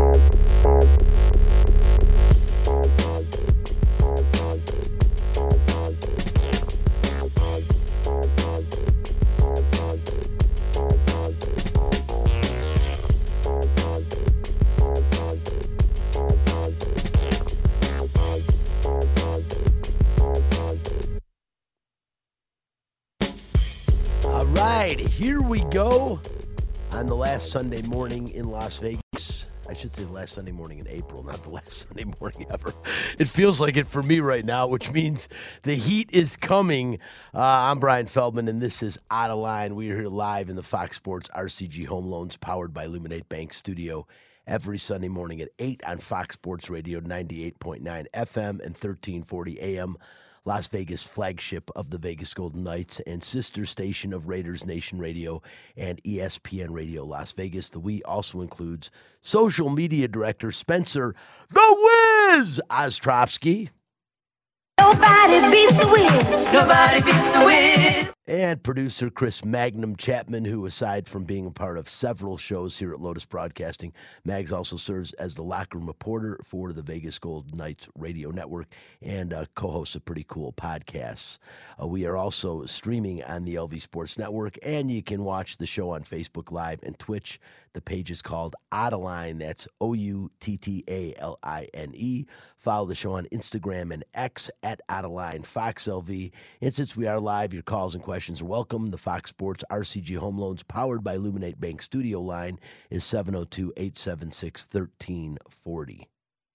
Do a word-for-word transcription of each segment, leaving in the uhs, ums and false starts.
Here we go on the last Sunday morning in Las Vegas. I should say the last Sunday morning in April, not the last Sunday morning ever. It feels like it for me right now, which means the heat is coming. Uh, I'm Brian Feldman, and this is Out of Line. We are here live in the Fox Sports R C G Home Loans powered by Illuminate Bank studio every Sunday morning at eight on Fox Sports Radio, ninety-eight point nine F M and thirteen forty A M. Las Vegas flagship of the Vegas Golden Knights and sister station of Raiders Nation Radio and E S P N Radio Las Vegas. The we also includes social media director Spencer The Wiz Ostrovsky. Nobody beats the Wiz. Nobody beats the Wiz. And producer Chris Magnum Chapman, who, aside from being a part of several shows here at Lotus Broadcasting, Mags also serves as the locker room reporter for the Vegas Golden Knights radio network and uh, co-hosts of pretty cool podcasts. Uh, we are also streaming on the L V Sports Network, and you can watch the show on Facebook Live and Twitch. The page is called Out of Line. That's O U T T A L I N E. Follow the show on Instagram and X at Out of Line Fox L V. And since we are live, your calls and questions are welcome. The Fox Sports R C G Home Loans powered by Illuminate Bank studio line is seven oh two, eight seven six, one three four oh.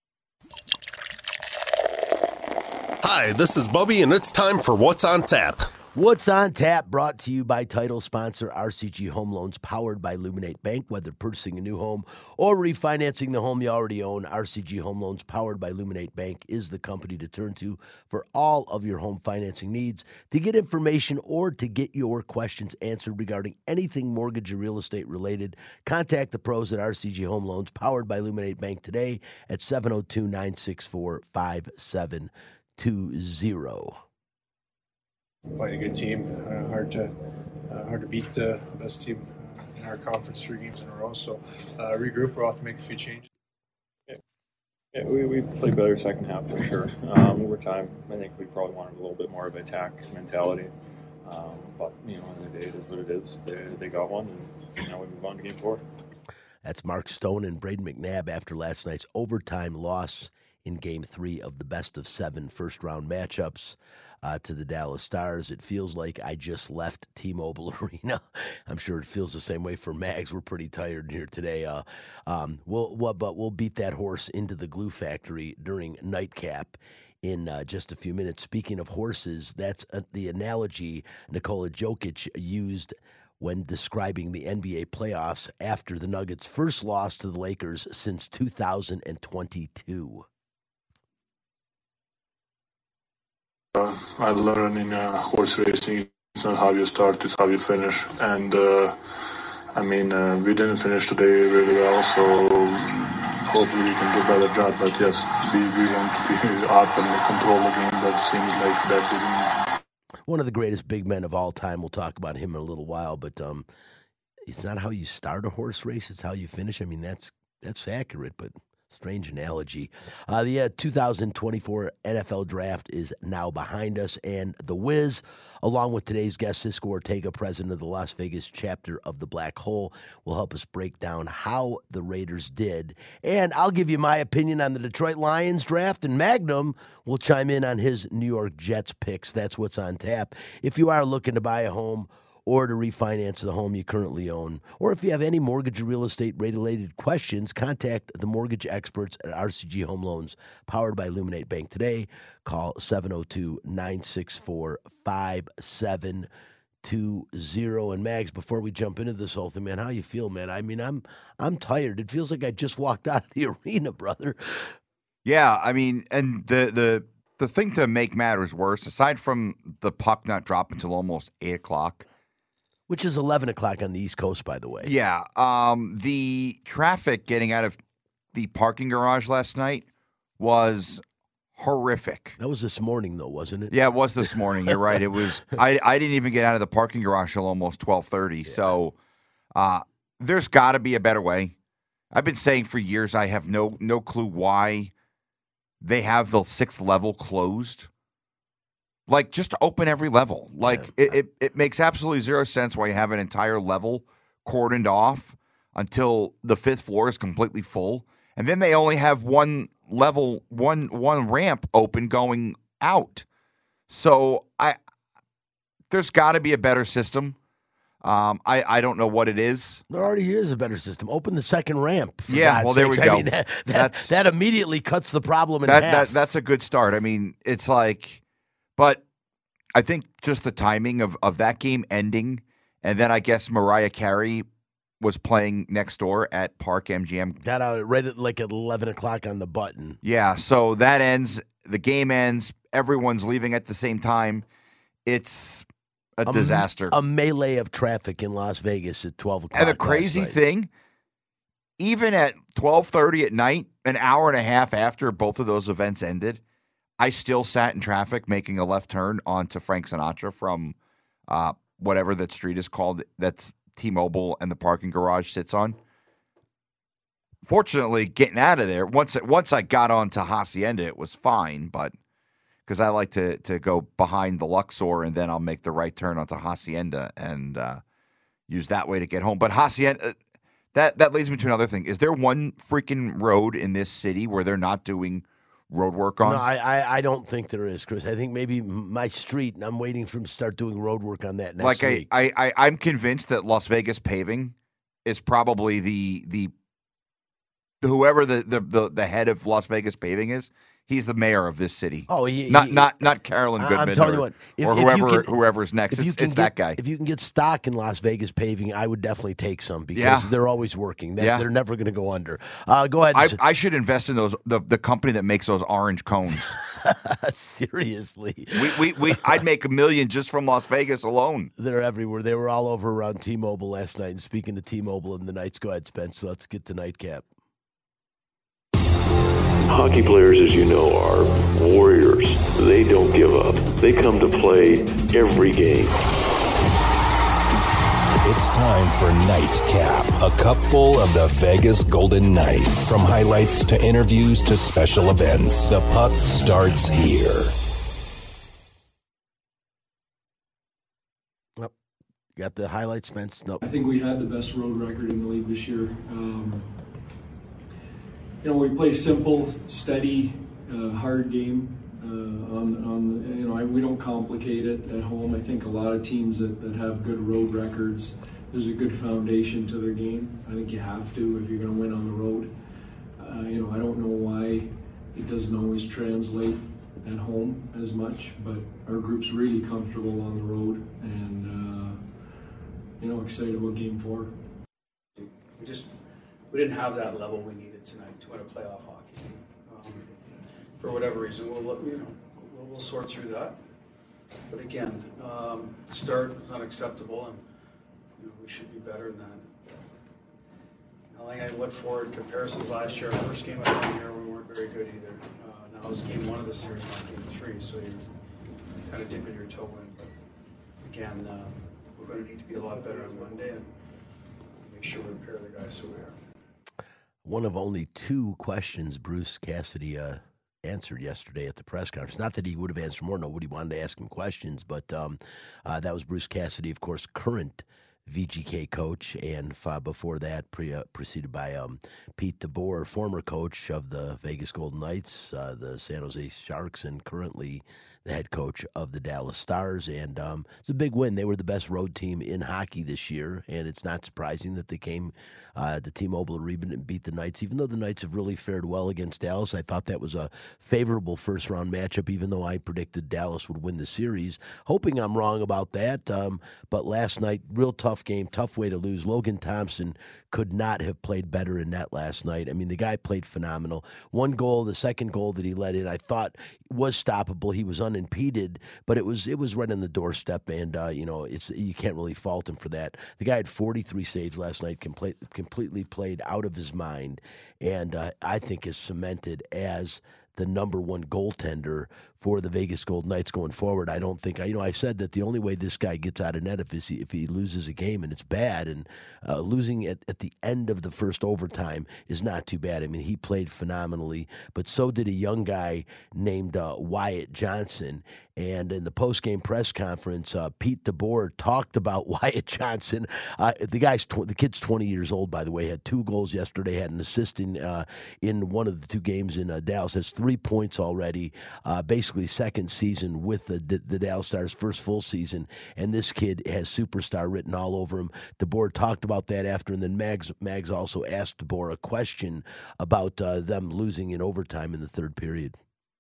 Hi, this is Bubby, and it's time for What's on Tap. What's on Tap, brought to you by title sponsor R C G Home Loans, powered by Illuminate Bank. Whether purchasing a new home or refinancing the home you already own, R C G Home Loans, powered by Illuminate Bank, is the company to turn to for all of your home financing needs. To get information or to get your questions answered regarding anything mortgage or real estate related, contact the pros at R C G Home Loans, powered by Illuminate Bank today at seven oh two, nine six four, five seven two zero. Playing a good team, uh, hard to uh, hard to beat the best team in our conference three games in a row. So uh, regroup, we'll have to make a few changes. Yeah, yeah we, we played better second half for sure. Um, over time, I think we probably wanted a little bit more of an attack mentality. Um, but, you know, in the day, it is what it is. They, they got one, and now we move on to game four. That's Mark Stone and Braden McNabb after last night's overtime loss in game three of the best of seven first-round matchups. Uh, to the Dallas Stars. It feels like I just left T-Mobile Arena. I'm sure it feels the same way for Mags. We're pretty tired here today. Uh, um, we'll, well, but we'll beat that horse into the glue factory during nightcap in uh, just a few minutes. Speaking of horses, that's uh, the analogy Nikola Jokic used when describing the N B A playoffs after the Nuggets' first loss to the Lakers since two thousand twenty-two. Uh, I learned in uh, horse racing, it's not how you start, it's how you finish. And, uh, I mean, uh, we didn't finish today really well, so hopefully we can do a better job. But, yes, we, we want to be up and control the game, but it seems like that didn't. One of the greatest big men of all time. We'll talk about him in a little while, but um, it's not how you start a horse race, it's how you finish. I mean, that's that's accurate, but... strange analogy. Uh, the uh, two thousand twenty-four N F L Draft is now behind us, and The Wiz, along with today's guest, Cisco Ortega, president of the Las Vegas chapter of the Black Hole, will help us break down how the Raiders did. And I'll give you my opinion on the Detroit Lions draft, and Magnum will chime in on his New York Jets picks. That's what's on tap. If you are looking to buy a home or to refinance the home you currently own, or if you have any mortgage or real estate related questions, contact the mortgage experts at R C G Home Loans, powered by Illuminate Bank today. Call seven oh two, nine six four, five seven two zero. And Mags, before we jump into this whole thing, man, how you feel, man? I mean, I'm I'm tired. It feels like I just walked out of the arena, brother. Yeah, I mean, and the the the thing to make matters worse, aside from the puck not dropping until almost eight o'clock, which is eleven o'clock on the East Coast, by the way. Yeah. Um, the traffic getting out of the parking garage last night was horrific. That was this morning, though, wasn't it? Yeah, it was this morning. You're right. It was. I, I didn't even get out of the parking garage till almost twelve thirty. Yeah. So uh, there's got to be a better way. I've been saying for years I have no no clue why they have the sixth level closed. Like, just open every level. Like, Yeah. it, it, it makes absolutely zero sense why you have an entire level cordoned off until the fifth floor is completely full. And then they only have one level, one one ramp open going out. So I there's got to be a better system. Um, I, I don't know what it is. There already is a better system. Open the second ramp. for Yeah, God's well, there we sakes. I go. mean, that, that, That's- that immediately cuts the problem in That, half. that That's a good start. I mean, it's like, but I think just the timing of, of that game ending, and then I guess Mariah Carey was playing next door at Park M G M. Got out right at like at eleven o'clock on the button. Yeah, so that ends. The game ends. Everyone's leaving at the same time. It's a A m- disaster. A melee of traffic in Las Vegas at twelve o'clock. And the last crazy night. thing, even at twelve thirty at night, an hour and a half after both of those events ended, I still sat in traffic making a left turn onto Frank Sinatra from uh, whatever that street is called that's T-Mobile and the parking garage sits on. Fortunately, getting out of there, once once I got onto Hacienda, it was fine, but because I like to to go behind the Luxor and then I'll make the right turn onto Hacienda and uh, use that way to get home. But Hacienda, that, that leads me to another thing. Is there one freaking road in this city where they're not doing road work on? No, I, I I don't think there is, Chris. I think maybe my street, and I'm waiting for him to start doing road work on that next like I, week. I, I, I'm convinced that Las Vegas Paving is probably the the whoever the, the, the, the head of Las Vegas Paving is. He's the mayor of this city. Oh, he, not he- not not Carolyn I- Goodman I'm telling or, you what, if- or if you whoever can- whoever's next. If you It's, can it's get, that guy. If you can get stock in Las Vegas Paving, I would definitely take some because Yeah. they're always working. They, Yeah. They're never going to go under. Uh, go ahead. I, and I should invest in those the, the company that makes those orange cones. s- seriously. we, we, we I'd make a million just from Las Vegas alone. They're everywhere. They were all over around T-Mobile last night. And speaking of T-Mobile and the Knights, go ahead, Spence. Let's get the nightcap. Hockey players, as you know, are warriors. They don't give up. They come to play every game. It's time for Nightcap, a cupful of the Vegas Golden Knights. From highlights to interviews to special events, the puck starts here. Yep. Got the highlights, Spence? Nope. I think we had the best road record in the league this year. Um, you know, we play simple, steady, uh, hard game. Uh, on, on you know, I, we don't complicate it at home. I think a lot of teams that, that have good road records, there's a good foundation to their game. I think you have to if you're going to win on the road. Uh, you know, I don't know why it doesn't always translate at home as much, but our group's really comfortable on the road and, uh, you know, excited about game four. We just, we didn't have that level we needed tonight to win a playoff hockey game. Um, for whatever reason, we'll, you know, we'll, we'll sort through that. But again, um, start was unacceptable and, you know, we should be better than that. I think I look forward comparisons last year. Our first game of the year, we weren't very good either. Uh, now it was game one of the series, not game three, so you're kind of dipping your toe in. But again, uh, we're going to need to be a lot better on Monday and make sure we prepare the guys so we are. One of only two questions Bruce Cassidy uh, answered yesterday at the press conference. Not that he would have answered more. Nobody wanted to ask him questions, but um, uh, that was Bruce Cassidy, of course, current V G K coach, and uh, before that, pre- uh, preceded by um, Pete DeBoer, former coach of the Vegas Golden Knights, uh, the San Jose Sharks, and currently the head coach of the Dallas Stars. And um, it's a big win. They were the best road team in hockey this year, and it's not surprising that they came uh, to T-Mobile Arena and beat the Knights. Even though the Knights have really fared well against Dallas, I thought that was a favorable first-round matchup, even though I predicted Dallas would win the series. Hoping I'm wrong about that, um, but last night, real tough game, tough way to lose. Logan Thompson could not have played better in net last night. I mean, the guy played phenomenal. One goal, the second goal that he let in, I thought was stoppable. He was unimpeded, but it was it was right on the doorstep, and uh, you know, it's you can't really fault him for that. The guy had forty-three saves last night, complete, completely played out of his mind, and uh, I think is cemented as the number one goaltender for the Vegas Golden Knights going forward. I don't think I, you know, I said that the only way this guy gets out of net if he, if he loses a game and it's bad, and uh, losing at, at the end of the first overtime is not too bad. I mean, he played phenomenally, but so did a young guy named uh, Wyatt Johnson. And in the post-game press conference, uh, Pete DeBoer talked about Wyatt Johnson. Uh, the guy's tw- the kid's twenty years old, by the way. Had two goals yesterday. Had an assist in uh, in one of the two games in uh, Dallas. Has three points already. Uh, basically, second season with the, the the Dallas Stars, first full season. And this kid has superstar written all over him. DeBoer talked about that after, and then Mags Mags also asked DeBoer a question about uh, them losing in overtime in the third period.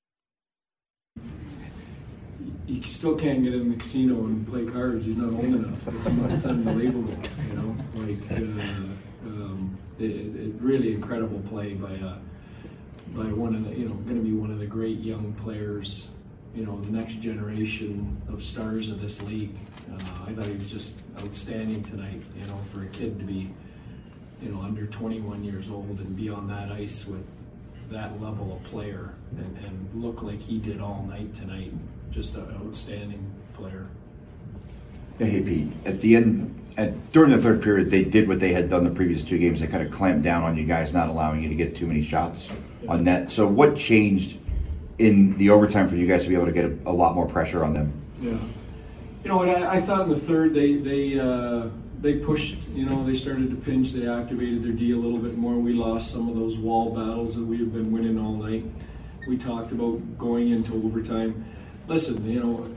You still can't get in the casino and play cards. He's not old enough. It's, it's unbelievable, you know. Like uh, um, it, it really incredible play by uh, by one of the, you know, going to be one of the great young players, you know, the next generation of stars of this league. Uh, I thought he was just outstanding tonight. You know, for a kid to be, you know, under twenty-one years old and be on that ice with that level of player and, and look like he did all night tonight. Just an outstanding player. Hey, Pete, at the end, at, during the third period, they did what they had done the previous two games. They kind of clamped down on you guys, not allowing you to get too many shots yeah. on net. So what changed in the overtime for you guys to be able to get a, a lot more pressure on them? Yeah. You know what, I, I thought in the third they they uh, they pushed, you know, they started to pinch, they activated their D a little bit more. We lost some of those wall battles that we have been winning all night. We talked about going into overtime. Listen, you know,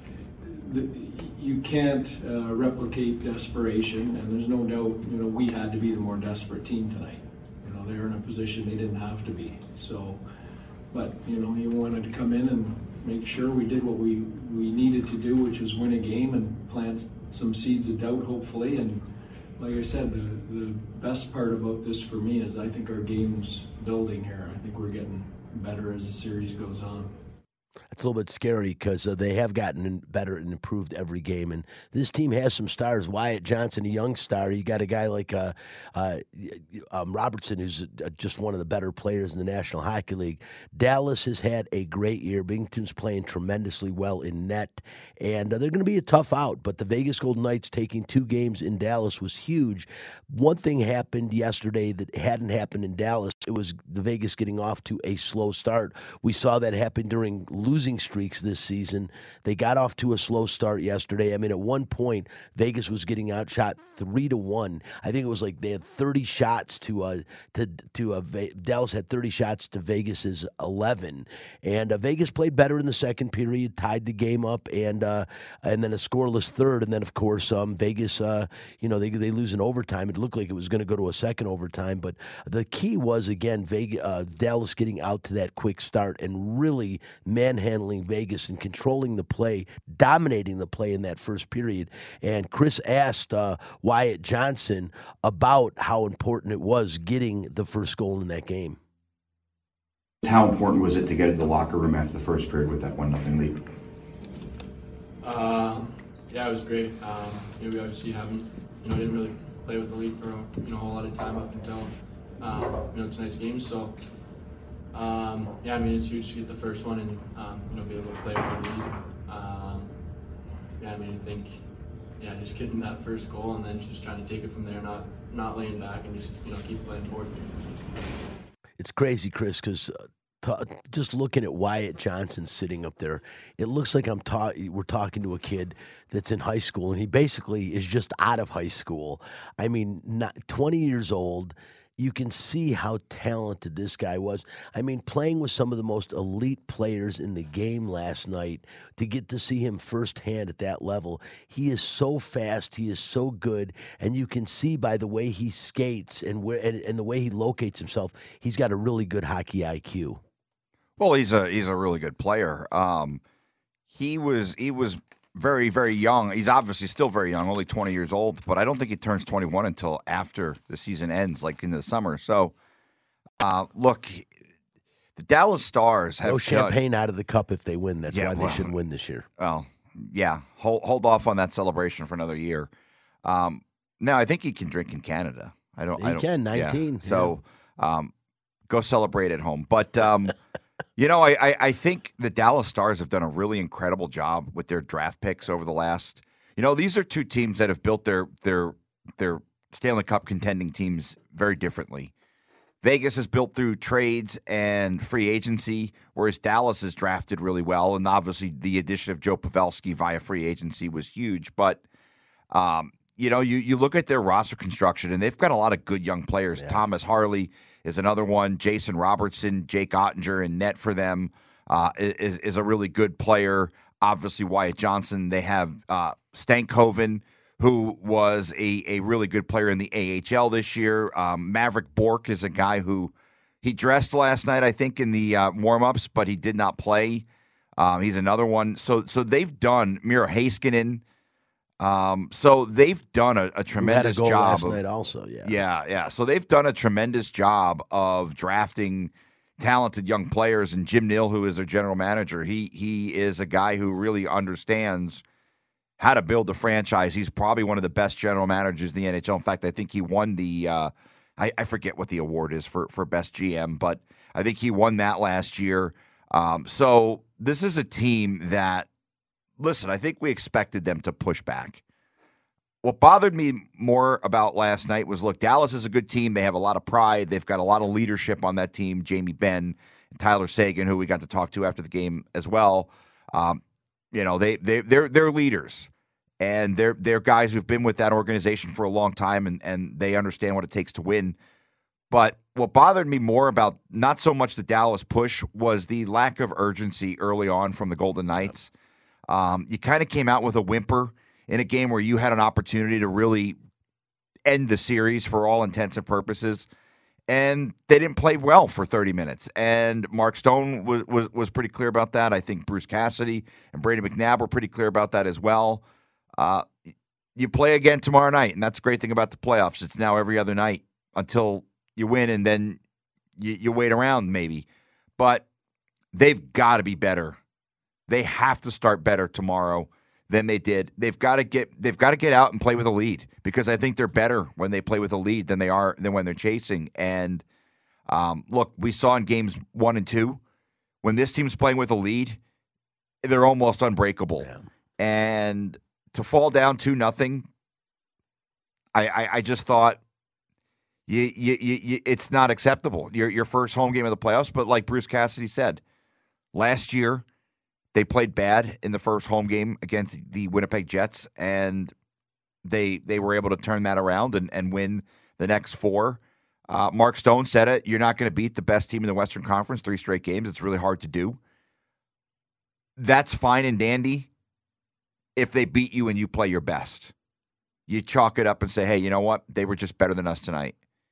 the, you can't uh, replicate desperation, and there's no doubt, you know, we had to be the more desperate team tonight. You know, they were in a position they didn't have to be. So, but, you know, he wanted to come in and make sure we did what we, we needed to do, which was win a game and plant some seeds of doubt, hopefully. And like I said, the, the best part about this for me is I think our game's building here. I think we're getting better as the series goes on. It's a little bit scary because uh, they have gotten better and improved every game. And this team has some stars. Wyatt Johnson, a young star. You got a guy like uh, uh, um, Robertson, who's uh, just one of the better players in the National Hockey League. Dallas has had a great year. Binghamton's playing tremendously well in net. And uh, they're going to be a tough out. But the Vegas Golden Knights taking two games in Dallas was huge. One thing happened yesterday that hadn't happened in Dallas. It was the Vegas getting off to a slow start. We saw that happen during losing streaks this season. They got off to a slow start yesterday. I mean, at one point, Vegas was getting outshot three to one. I think it was like they had thirty shots to uh to to uh, Dallas had thirty shots to Vegas's eleven, and uh, Vegas played better in the second period, tied the game up, and uh, and then a scoreless third, and then of course um, Vegas, uh, you know, they they lose in overtime. It looked like it was going to go to a second overtime, but the key was again Vegas, uh, Dallas getting out to that quick start and really manhandling Vegas and controlling the play, dominating the play in that first period. And Chris asked uh, Wyatt Johnson about how important it was getting the first goal in that game. How important was it to get in the locker room after the first period with that one nothing lead? Uh, yeah, it was great. Um, you know, we obviously haven't, you know, didn't really play with the league for you know a whole lot of time up until um, you know tonight's game. So. Um, yeah, I mean, it's huge to get the first one and, um, you know, be able to play with the lead. Um, yeah, I mean, I think, yeah, just getting that first goal and then just trying to take it from there, not not laying back and just, you know, keep playing forward. It's crazy, Chris, because uh, t- just looking at Wyatt Johnson sitting up there, it looks like I'm ta- we're talking to a kid that's in high school, and he basically is just out of high school. I mean, not twenty years old. You can see how talented this guy was. I mean, playing with some of the most elite players in the game last night, to get to see him firsthand at that level. He is so fast. He is so good. And you can see by the way he skates and where and, and the way he locates himself, he's got a really good hockey I Q. Well, he's a he's a really good player. Um, he was he was very, very young. He's obviously still very young, only twenty years old, but I don't think he turns twenty-one until after the season ends, like in the summer. So, uh, look, the Dallas Stars have no champagne out of the cup if they win. That's yeah, why they well, should win this year. Well, yeah, hold hold off on that celebration for another year. Um, now, I think he can drink in Canada. I don't. He I don't, can nineteen. Yeah. So, um, go celebrate at home. But um, You know, I, I, I think the Dallas Stars have done a really incredible job with their draft picks over the last. You know, these are two teams that have built their their their Stanley Cup contending teams very differently. Vegas is built through trades and free agency, whereas Dallas is drafted really well. And obviously, the addition of Joe Pavelski via free agency was huge. But um, you know, you you look at their roster construction, and they've got a lot of good young players. Yeah. Thomas Harley is another one. Jason Robertson, Jake Ottinger in net for them uh, is, is a really good player. Obviously, Wyatt Johnson. They have uh, Stankoven, who was a, a really good player in the A H L this year. Um, Maverick Bourque is a guy who he dressed last night, I think, in the uh, warm-ups, but he did not play. Um, he's another one. So so they've done Miro Heiskanen. Um, so they've done a, a tremendous Who had a goal job. last of, night also, yeah. Yeah, yeah. So they've done a tremendous job of drafting talented young players. And Jim Neal, who is their general manager, he he is a guy who really understands how to build a franchise. He's probably one of the best general managers in the N H L. In fact, I think he won the uh, I, I forget what the award is for, for best G M, but I think he won that last year. Um, so this is a team that, listen, I think we expected them to push back. What bothered me more about last night was, look, Dallas is a good team. They have a lot of pride. They've got a lot of leadership on that team. Jamie Benn and Tyler Seguin, who we got to talk to after the game as well. Um, you know, they they they're they're leaders, and they're they're guys who've been with that organization for a long time, and and they understand what it takes to win. But what bothered me more about not so much the Dallas push was the lack of urgency early on from the Golden Knights. Um, you kind of came out with a whimper in a game where you had an opportunity to really end the series for all intents and purposes, and they didn't play well for thirty minutes. And Mark Stone was was, was pretty clear about that. I think Bruce Cassidy and Brady McNabb were pretty clear about that as well. Uh, you play again tomorrow night, and that's the great thing about the playoffs. It's now every other night until you win, and then you, you wait around maybe. But they've got to be better. They have to start better tomorrow than they did. They've got to get they've got to get out and play with a lead, because I think they're better when they play with a lead than they are than when they're chasing. And um, look, we saw in games one and two, when this team's playing with a lead, they're almost unbreakable. Yeah. And to fall down two nothing, I, I I just thought you, you you you it's not acceptable. Your your first home game of the playoffs, but like Bruce Cassidy said last year, they played bad in the first home game against the Winnipeg Jets, and they they were able to turn that around and, and win the next four. Uh, Mark Stone said it, you're not going to beat the best team in the Western Conference three straight games. It's really hard to do. That's fine and dandy if they beat you and you play your best. You chalk it up and say, hey, you know what? They were just better than us tonight.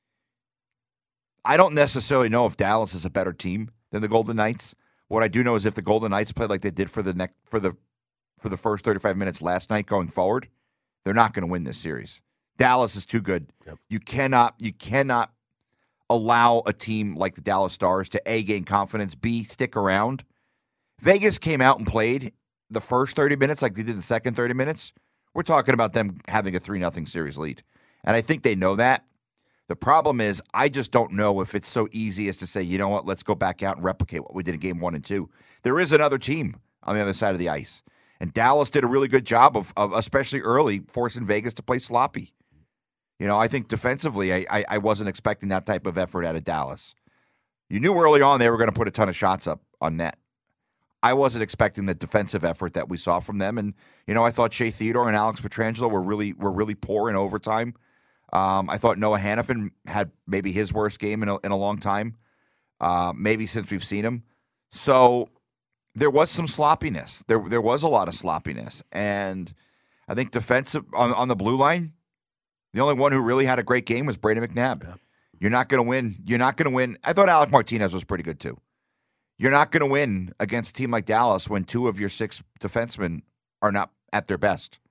I don't necessarily know if Dallas is a better team than the Golden Knights. What I do know is if the Golden Knights play like they did for the next for the for the first thirty-five minutes last night going forward, they're not going to win this series. Dallas is too good. Yep. You cannot you cannot allow a team like the Dallas Stars to A, gain confidence, B, stick around. Vegas came out and played the first thirty minutes like they did the second thirty minutes. We're talking about them having a three nothing series lead. And I think they know that. The problem is, I just don't know if it's so easy as to say, you know what, let's go back out and replicate what we did in game one and two. There is another team on the other side of the ice. And Dallas did a really good job of, of especially early, forcing Vegas to play sloppy. You know, I think defensively, I, I, I wasn't expecting that type of effort out of Dallas. You knew early on they were going to put a ton of shots up on net. I wasn't expecting the defensive effort that we saw from them. And, you know, I thought Shea Theodore and Alex Pietrangelo were really, were really poor in overtime. Um, I thought Noah Hannafin had maybe his worst game in a, in a long time, uh, maybe since we've seen him. So there was some sloppiness. There there was a lot of sloppiness. And I think defensive on, on the blue line, the only one who really had a great game was Brady McNabb. Yeah. You're not going to win. You're not going to win. I thought Alec Martinez was pretty good too. You're not going to win against a team like Dallas when two of your six defensemen are not at their best.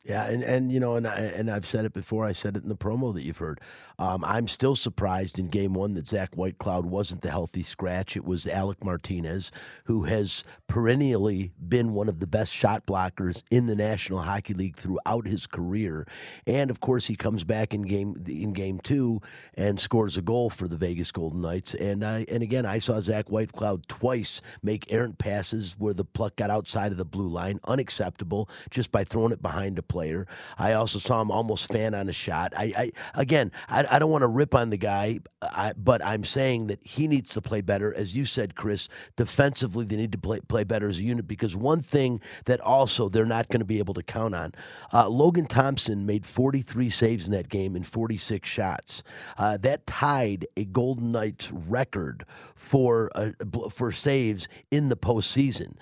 Yeah, and, and you know, and I, and I've said it before. I said it in the promo that you've heard. Um, I'm still surprised in Game One that Zach Whitecloud wasn't the healthy scratch. It was Alec Martinez, who has perennially been one of the best shot blockers in the National Hockey League throughout his career. And of course, he comes back in game in Game Two and scores a goal for the Vegas Golden Knights. And I and again, I saw Zach Whitecloud twice make errant passes where the puck got outside of the blue line, unacceptable, just by throwing it behind a player. I also saw him almost fan on a shot. I, I again, I, I don't want to rip on the guy, I, but I'm saying that he needs to play better. As you said, Chris, defensively they need to play, play better as a unit, because one thing that also they're not going to be able to count on, uh, Logan Thompson made forty-three saves in that game in forty-six shots. Uh, that tied a Golden Knights record for uh, for saves in the postseason.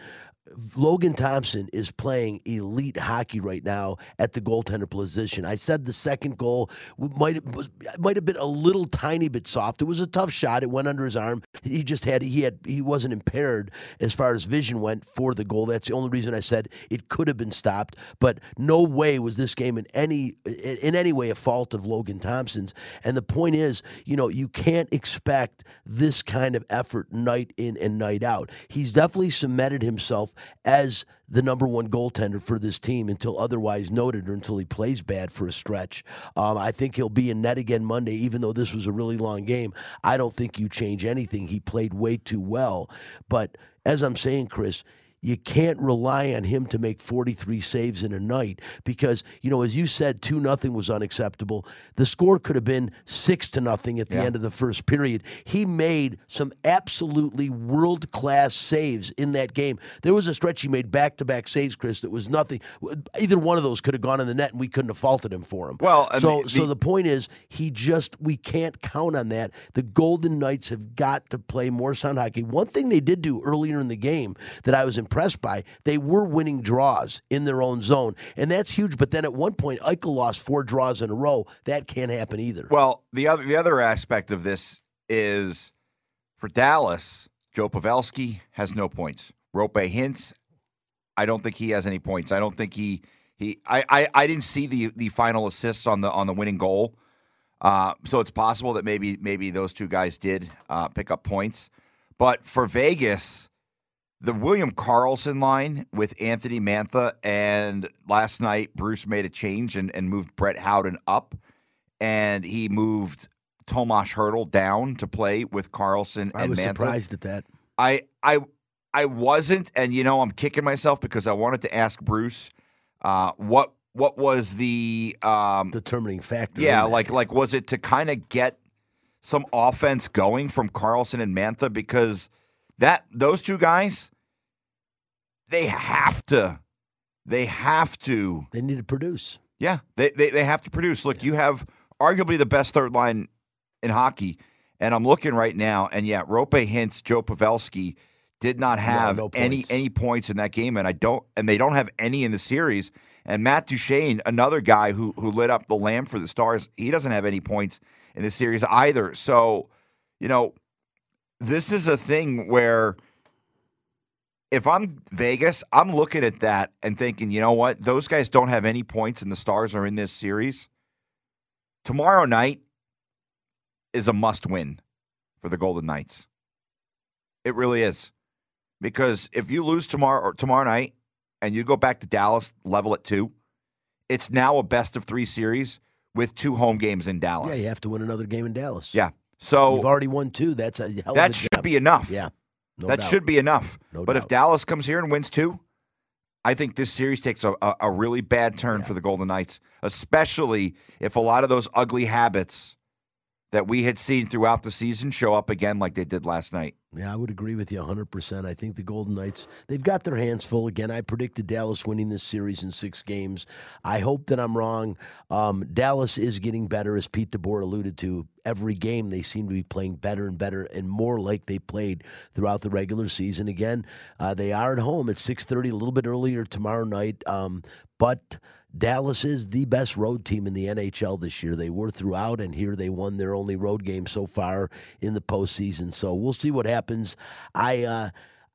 Logan Thompson is playing elite hockey right now at the goaltender position. I said the second goal might was, might have been a little tiny bit soft. It was a tough shot. It went under his arm. He just had he had he wasn't impaired as far as vision went for the goal. That's the only reason I said it could have been stopped. But no way was this game in any in any way a fault of Logan Thompson's. And the point is, you know, you can't expect this kind of effort night in and night out. He's definitely cemented himself as the number one goaltender for this team until otherwise noted, or until he plays bad for a stretch. Um, I think he'll be in net again Monday, even though this was a really long game. I don't think you change anything. He played way too well. But as I'm saying, Chris, you can't rely on him to make forty-three saves in a night because, you know, as you said, two nothing was unacceptable. The score could have been six to nothing at the Yeah. end of the first period. He made some absolutely world-class saves in that game. There was a stretch he made back-to-back saves, Chris, that was nothing. Either one of those could have gone in the net, and we couldn't have faulted him for him. Well, and so the- so the- the point is, he just, we can't count on that. The Golden Knights have got to play more sound hockey. One thing they did do earlier in the game that I was impressed by, they were winning draws in their own zone, and that's huge. But then at one point, Eichel lost four draws in a row. That can't happen either. Well, the other the other aspect of this is for Dallas, Joe Pavelski has no points. Rope Hintz, I don't think he has any points. I don't think he he I, I, I didn't see the the final assists on the on the winning goal. Uh, so it's possible that maybe maybe those two guys did uh, pick up points. But for Vegas, the William Karlsson line with Anthony Mantha, and last night Bruce made a change and, and moved Brett Howden up, and he moved Tomas Hertl down to play with Karlsson and I was Mantha. surprised at that. I I I wasn't, and you know I'm kicking myself because I wanted to ask Bruce uh, what what was the um, determining factor. Yeah, in that. like like was it to kind of get some offense going from Karlsson and Mantha, because that those two guys, they have to they have to They need to produce. yeah, they, they they have to produce. Look, you have arguably the best third line in hockey, and I'm looking right now, and yeah, Rope Hintz, Joe Pavelski did not have no any points. any points in that game, and I don't, and they don't have any in the series. And Matt Duchene, another guy who who lit up the lamp for the Stars, he doesn't have any points in the series either. So, you know, this is a thing where if I'm Vegas, I'm looking at that and thinking, you know what? Those guys don't have any points and the Stars are in this series. Tomorrow night is a must-win for the Golden Knights. It really is. Because if you lose tomorrow or tomorrow night and you go back to Dallas level at two, it's now a best-of-three series with two home games in Dallas. Yeah, you have to win another game in Dallas. Yeah. So You've already won two. That's a hell of that a should job. be enough. Yeah. No that doubt. should be enough. No but if doubt. Dallas comes here and wins two, I think this series takes a, a, a really bad turn for the Golden Knights, especially if a lot of those ugly habits that we had seen throughout the season show up again like they did last night. Yeah, I would agree with you one hundred percent. I think the Golden Knights, they've got their hands full. Again, I predicted Dallas winning this series in six games. I hope that I'm wrong. Um, Dallas is getting better, as Pete DeBoer alluded to. Every game they seem to be playing better and better and more like they played throughout the regular season. Again, uh, they are at home at six thirty, a little bit earlier tomorrow night. Um, but Dallas is the best road team in the N H L this year. They were throughout, and here they won their only road game so far in the postseason. So we'll see what happens. I, uh,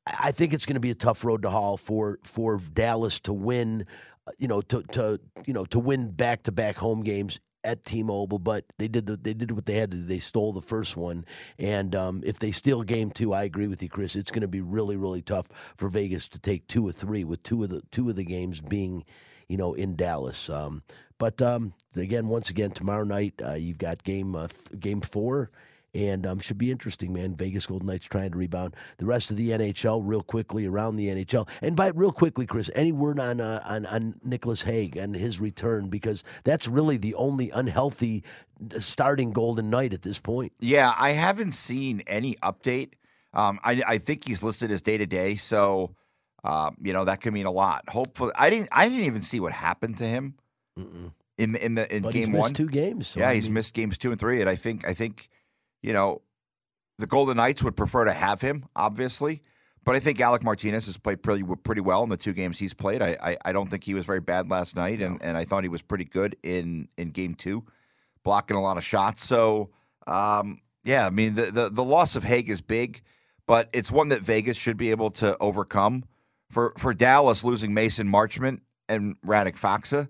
I think it's going to be a tough road to haul for for Dallas to win, you know, to to you know to win back to back home games at T-Mobile. But they did the, they did what they had to do. They stole the first one, and um, if they steal game two, I agree with you, Chris. It's going to be really really tough for Vegas to take two or three, with two of the two of the games being, you know, in Dallas. Um, but um, again, once again, tomorrow night uh, you've got game uh, th- game four. And um, should be interesting, man. Vegas Golden Knights trying to rebound. The rest of the N H L, real quickly, around the N H L. And by real quickly, Chris, any word on uh, on, on Nicholas Hague and his return? Because that's really the only unhealthy starting Golden Knight at this point. Yeah, I haven't seen any update. Um, I, I think he's listed as day to day, so uh, you know that could mean a lot. Hopefully, I didn't. I didn't even see what happened to him Mm-mm. in in the in but game he's missed one. two games. So yeah, I he's mean, missed games two and three, and I think I think. You know, the Golden Knights would prefer to have him, obviously, but I think Alec Martinez has played pretty pretty well in the two games he's played. I I, I don't think he was very bad last night, and, and I thought he was pretty good in, in game two, blocking a lot of shots. So, um, yeah, I mean, the, the, the loss of Hague is big, but it's one that Vegas should be able to overcome. For, for Dallas, losing Mason Marchment and Radek Faksa,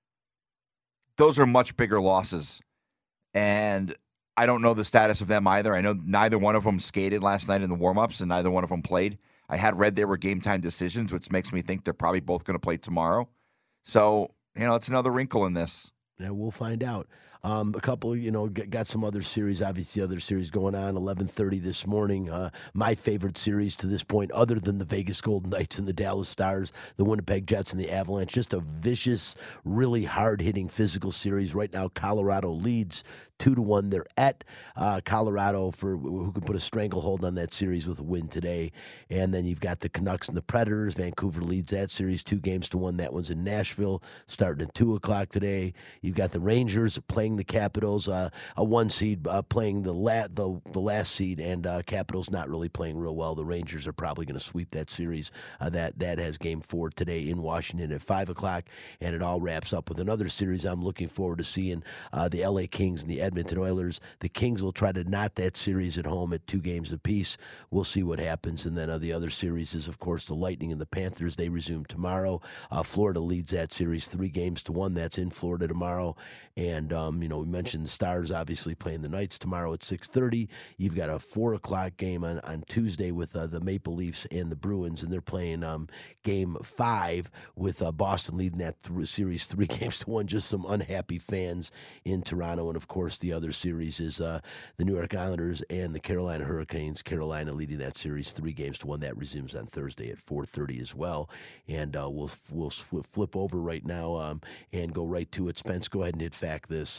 those are much bigger losses, and I don't know the status of them either. I know neither one of them skated last night in the warm-ups, and neither one of them played. I had read they were game-time decisions, which makes me think they're probably both going to play tomorrow. So, you know, it's another wrinkle in this. Yeah, we'll find out. Um, a couple, you know, g- got some other series, obviously other series going on, eleven thirty this morning. Uh, my favorite series to this point, other than the Vegas Golden Knights and the Dallas Stars, the Winnipeg Jets and the Avalanche. Just a vicious, really hard-hitting physical series. Right now, Colorado leads two to one. They're at uh, Colorado for who can put a stranglehold on that series with a win today. And then you've got the Canucks and the Predators. Vancouver leads that series two games to one. That one's in Nashville, starting at two o'clock today. You've got the Rangers playing the Capitals, uh, a one seed uh, playing the, la- the the last seed, and uh, Capitals not really playing real well. The Rangers are probably going to sweep that series. Uh, that that has game four today in Washington at five o'clock, and it all wraps up with another series I'm looking forward to seeing, uh, the L A Kings and the Edmonton Oilers. The Kings will try to knot that series at home at two games apiece. We'll see what happens. And then uh, the other series is, of course, the Lightning and the Panthers. They resume tomorrow. Uh, Florida leads that series three games to one. That's in Florida tomorrow. And, um, you know, we mentioned the Stars obviously playing the Knights tomorrow at six thirty. You've got a four o'clock game on, on Tuesday with uh, the Maple Leafs and the Bruins, and they're playing um, game five with uh, Boston leading that th- series three games to one. Just some unhappy fans in Toronto. And, of course, the other series is uh, the New York Islanders and the Carolina Hurricanes. Carolina leading that series three games to one. That resumes on Thursday at four thirty as well. And uh, we'll we'll flip over right now um, and go right to it. Spence, go ahead and hit fact this.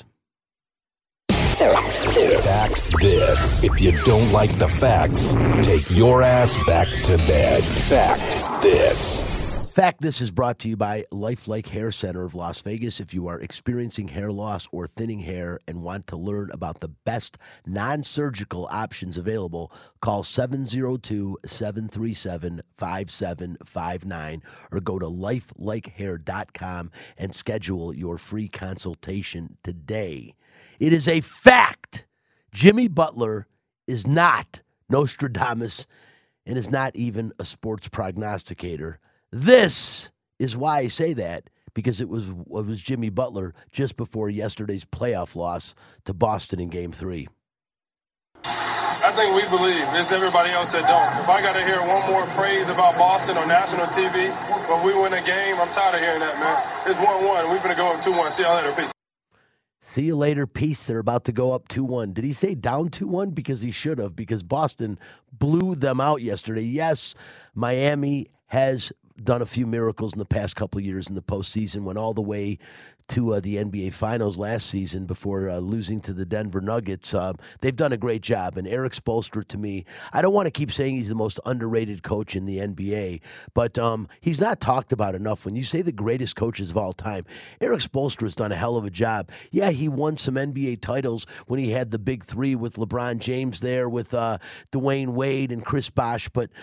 Fact this. If you don't like the facts, take your ass back to bed. Fact this. Fact This is brought to you by Lifelike Hair Center of Las Vegas. If you are experiencing hair loss or thinning hair and want to learn about the best non-surgical options available, call seven oh two, seven three seven, five seven five nine or go to lifelike hair dot com and schedule your free consultation today. It is a fact. Jimmy Butler is not Nostradamus and is not even a sports prognosticator. This is why I say that, because it was it was Jimmy Butler just before yesterday's playoff loss to Boston in Game Three. I think we believe. It's everybody else that don't. If I got to hear one more praise about Boston on national T V when we win a game, I'm tired of hearing that, man. It's one one. We're going to go up two one. See y'all later. Peace. See you later. Peace. They're about to go up two one. Did he say down two one? Because he should have, because Boston blew them out yesterday. Yes, Miami has done a few miracles in the past couple of years in the postseason, went all the way to uh, the N B A Finals last season before uh, losing to the Denver Nuggets. Uh, they've done a great job. And Eric Spoelstra, to me, I don't want to keep saying he's the most underrated coach in the N B A, but um, he's not talked about enough. When you say the greatest coaches of all time, Eric Spoelstra has done a hell of a job. Yeah, he won some N B A titles when he had the big three with LeBron James there, with uh, Dwayne Wade and Chris Bosh, but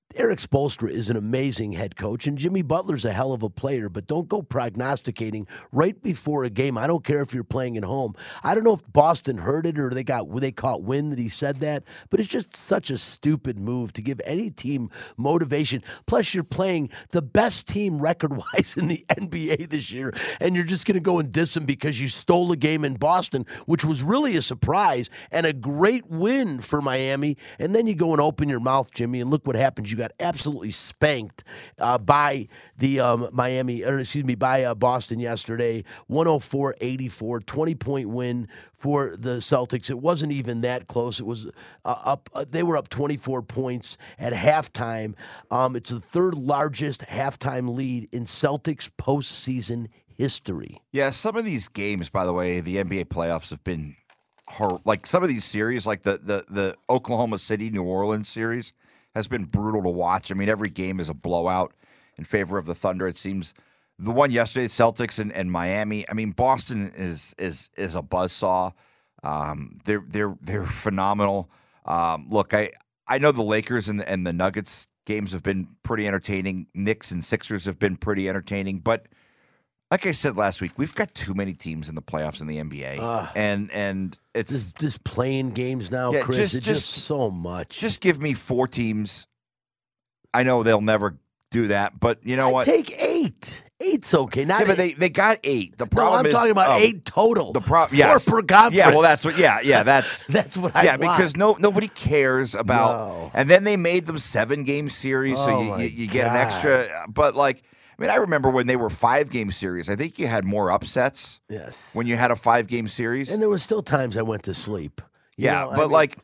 Eric Spoelstra is an amazing head coach, and Jimmy Butler's a hell of a player, but don't go prognosticating right before a game. I don't care if you're playing at home. I don't know if Boston heard it or they got they caught wind that he said that, but it's just such a stupid move to give any team motivation. Plus, you're playing the best team record-wise in the N B A this year, and you're just going to go and diss them because you stole a game in Boston, which was really a surprise and a great win for Miami. And then you go and open your mouth, Jimmy, and look what happens. You got absolutely spanked uh, by the um, Miami, or excuse me, by uh, Boston yesterday. one oh four eighty-four, twenty-point win for the Celtics. It wasn't even that close. It was uh, up. Uh, they were up twenty-four points at halftime. Um, it's the third largest halftime lead in Celtics postseason history. Yeah, some of these games, by the way, the N B A playoffs have been hor- like some of these series, like the the the Oklahoma City New Orleans series, has been brutal to watch. I mean, every game is a blowout in favor of the Thunder. It seems the one yesterday, Celtics and, and Miami. I mean, Boston is is is a buzzsaw. Um, they're they're they're phenomenal. Um, look, I I know the Lakers and and the Nuggets games have been pretty entertaining. Knicks and Sixers have been pretty entertaining, but like I said last week, we've got too many teams in the playoffs in the N B A, uh, and and it's this, this playing games now, yeah, Chris. Just, it's just, just so much. Just give me four teams. I know they'll never do that, but you know I'd what? Take eight. Eight's okay. Not yeah, but eight. they they got eight. The problem no, I'm is talking about oh, eight total. The pro- Four yes. per conference. Yeah, well, that's what. Yeah, yeah, that's that's what I yeah, want. because no nobody cares about. No. And then they made them seven game series, Oh, so you, my you, you get God. an extra. But like, I mean, I remember when they were five game series. I think you had more upsets. Yes. When you had a five game series, And there was still times I went to sleep. You yeah, know, I but mean- like,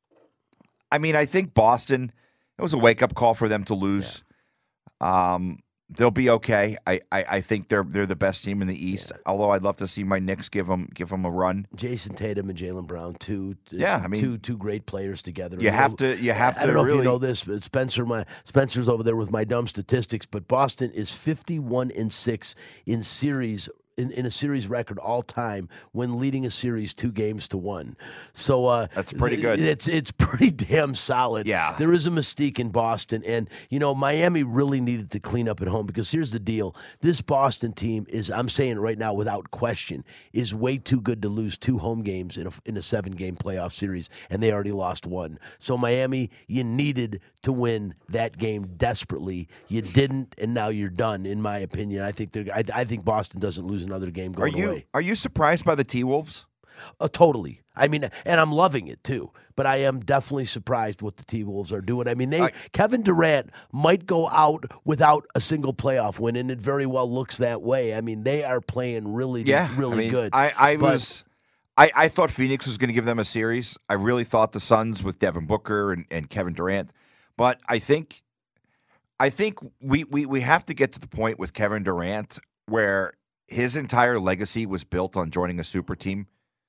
I mean, I think Boston. It was a wake up call for them to lose. Yeah. Um. They'll be okay. I, I, I think they're they're the best team in the East. Yeah. Although I'd love to see my Knicks give them give them a run. Jason Tatum and Jaylen Brown, two yeah, I mean, two two great players together. You have to you have to. I don't know really... if you know this, but Spencer, my Spencer's over there with my dumb statistics. But Boston is fifty-one and six in series. In, in a series record all time when leading a series two games to one. So uh, that's pretty good. It's it's pretty damn solid. Yeah. There is a mystique in Boston. And, you know, Miami really needed to clean up at home because here's the deal. This Boston team is, I'm saying it right now without question, is way too good to lose two home games in a, in a seven-game playoff series, and they already lost one. So, Miami, you needed to win that game desperately. You didn't, and now you're done, in my opinion. I think they're, I, I think Boston doesn't lose another game going are you, away. Are you surprised by the T-Wolves? Uh, totally. I mean, and I'm loving it too. But I am definitely surprised what the T-Wolves are doing. I mean, they I, Kevin Durant might go out without a single playoff win, and it very well looks that way. I mean, they are playing really, yeah, really I mean, good. I, I but, was, I, I thought Phoenix was going to give them a series. I really thought the Suns with Devin Booker and, and Kevin Durant, but I think, I think we, we we have to get to the point with Kevin Durant where his entire legacy was built on joining a super team.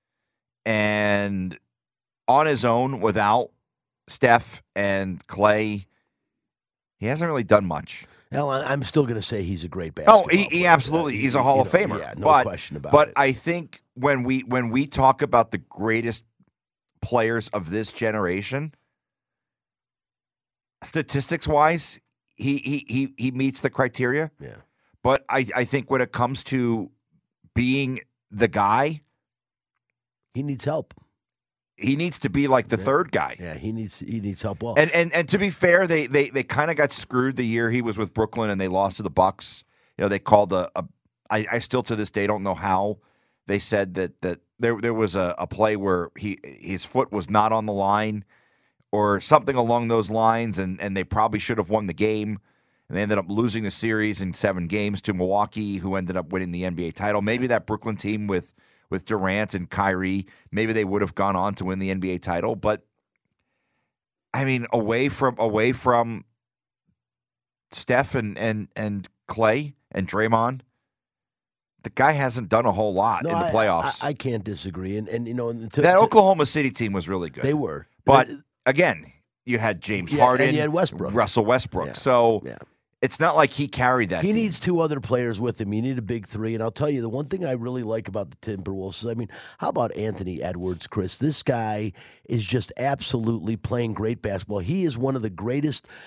And on his own, without Steph and Clay, he hasn't really done much. Hell, I'm still going to say he's a great basketball Oh, he, he player. absolutely. He's a Hall you of know, Famer. Yeah, no but, question about but it. But I think when we when we talk about the greatest players of this generation, statistics-wise, he he he he meets the criteria. Yeah. But I, I think when it comes to being the guy, he needs help. He needs to be like the yeah. third guy. Yeah, he needs he needs help. Well, and and and to be fair, they they they kind of got screwed the year he was with Brooklyn and they lost to the Bucks. You know, they called a, a I, I still to this day don't know how they said that that there there was a, a play where he his foot was not on the line or something along those lines, and and they probably should have won the game. And they ended up losing the series in seven games to Milwaukee, who ended up winning the N B A title. Maybe that Brooklyn team with with Durant and Kyrie, maybe they would have gone on to win the N B A title. But I mean, away from away from Steph and and, and Clay and Draymond, the guy hasn't done a whole lot no, in the I- playoffs. I, I can't disagree. And and you know, to, that to, Oklahoma City team was really good. They were, but again, you had James Yeah, Harden, and you had Westbrook. Russell Westbrook. Yeah, So yeah. it's not like he carried that He team. needs two other players with him. You need a big three. And I'll tell you, the one thing I really like about the Timberwolves is, I mean, how about Anthony Edwards, Chris? This guy is just absolutely playing great basketball. He is one of the greatest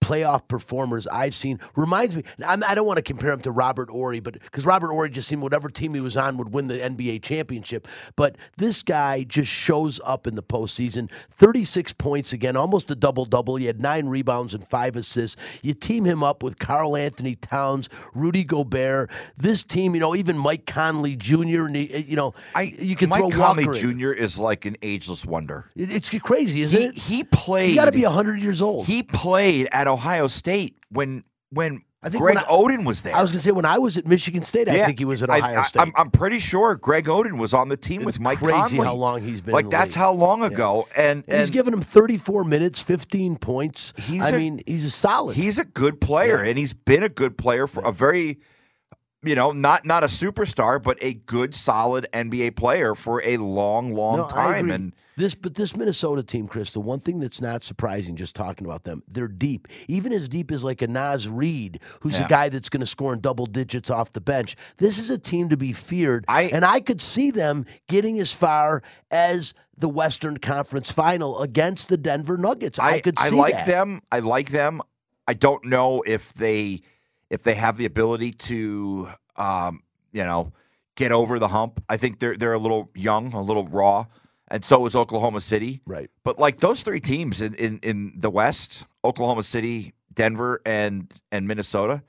playoff performers I've seen. Reminds me, I'm, I don't want to compare him to Robert Horry, but because Robert Horry just seemed whatever team he was on would win the N B A championship. But this guy just shows up in the postseason. thirty-six points again, almost a double-double. He had nine rebounds and five assists. You team him up with Karl Anthony Towns, Rudy Gobert. This team, you know, even Mike Conley Junior, and he, you know, I, you can Mike throw Conley Walker in. Junior is like an ageless wonder. It- It's crazy, isn't he, it? He played. He's got to be one hundred years old. He played at Ohio State when when I think Greg when I- Oden was there. I was going to say, when I was at Michigan State, I Yeah, think he was at I- Ohio I, State. I'm, I'm pretty sure Greg Oden was on the team with Mike crazy Conley. how long he's been Like in the that's league. how long ago. And, And he's and given him thirty-four minutes, fifteen points. He's I a- mean, he's a solid. he's a good player, Yeah. and he's been a good player for a very, you know, not not a superstar, but a good, solid N B A player for a long, long No, I time. agree. And this, but this Minnesota team, Chris, the one thing that's not surprising, just talking about them, they're deep. Even as deep as like a Naz Reid, who's Yeah. a guy that's going to score in double digits off the bench. This is a team to be feared, I- and I could see them getting as far as the Western Conference Final against the Denver Nuggets. I, I, could see I like that. them. I like them. I don't know if they if they have the ability to, um, you know, get over the hump. I think they're they're a little young, a little raw, and so is Oklahoma City. Right. But like those three teams in, in, in the West, Oklahoma City, Denver, and and Minnesota,